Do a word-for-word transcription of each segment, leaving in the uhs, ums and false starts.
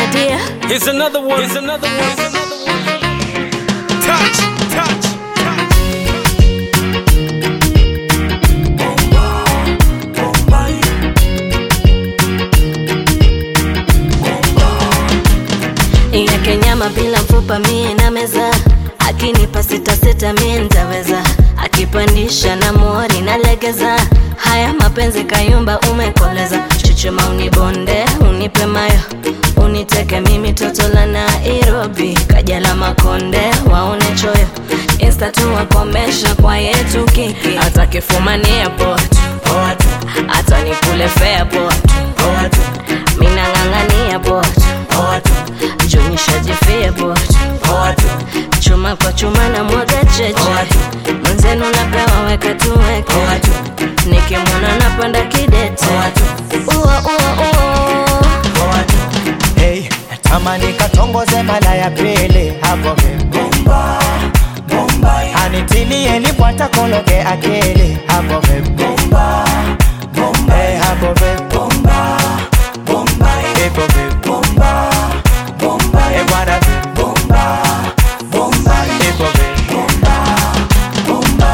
idea. Here's another one. Here's another one. Here's another one. Touch, touch, touch. Bomba, bomba, bomba. Yake nyama bila mfupa mie na meza, akinipa sita sita mie nitaweza, akipandisha na mori na legeza. Haya mapenzi kayumba umekoleza, chuchuma unibonde unipe mayo, uniteke mimi toto la Nairobi, Kajala Makonde waone choyo, Insta tu wakomesha kwa yetu kiki. Hata kifumania poa tu, poa tu, hata nikule fea poa tu, poa tu, mina ngangania poa tu, poa tu, junisha jifia poa tu, poa tu, chuma kwa chuma na mwaga cheche, mwenzenu napewa weka tuweke, poa tu, nikimwona napanda kidete, poa tu, uwa uwa uwa. Hey, natamani katongoze mala ya pili hapo bomba, bomba. Anitilie nipata kologe akili hapo bomba, bomba. Hey, hapo bomba, bomba. Hey, bomba, bomba. Hey, bwana bomba, bomba. Hey, bomba, bomba.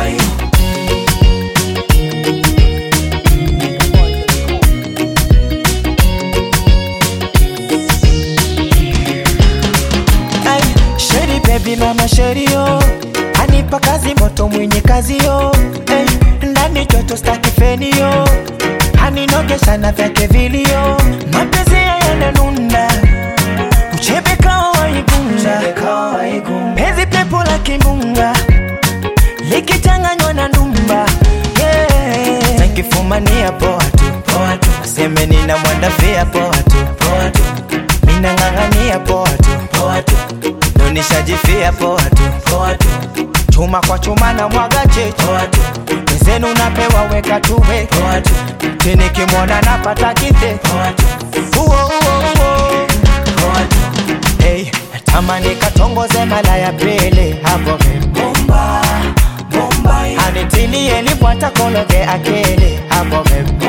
Baby mama sherio, anipa kazi moto mwenye kazi yo, hey, ndani joto staki feni yo, aninogesha na vyake vilio, mapenzi ya yananuna, uchebe kawa waigunga, pezi pepo la kimbunga, likichanganywa na ndumba, yeah. Nakifumania poa tu, poa tu, aseme nina mwanda fia poa tu, poa tu, mina ngangania poa tu, poa tu, nishajifia poa tu, poa tu, chuma kwa chuma na mwaga cheche, poa tu, mzenu napewa weka tuwe, poa tu, tini kimona napata kite, poa tu, uo uo uo, poa tu. Hey, natamani katongoze mala ya pili hapo bomba, bomba. Anitilie nipata kologe akili hapo